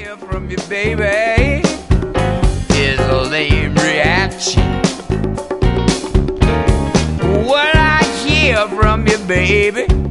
hear from you, baby, is a lame reaction. What I hear from you, baby,